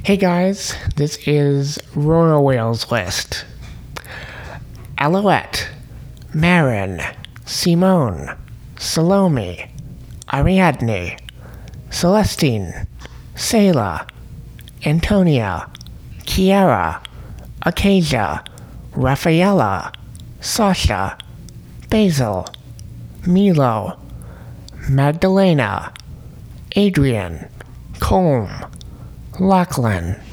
Hey guys, this is Royal Whales List. Alouette, Marin, Simone, Salome, Ariadne, Celestine, Selah, Antonia, Kiara, Acacia, Rafaela, Sasha, Basil, Milo, Magdalena, Adrian, Colm, Lachlan,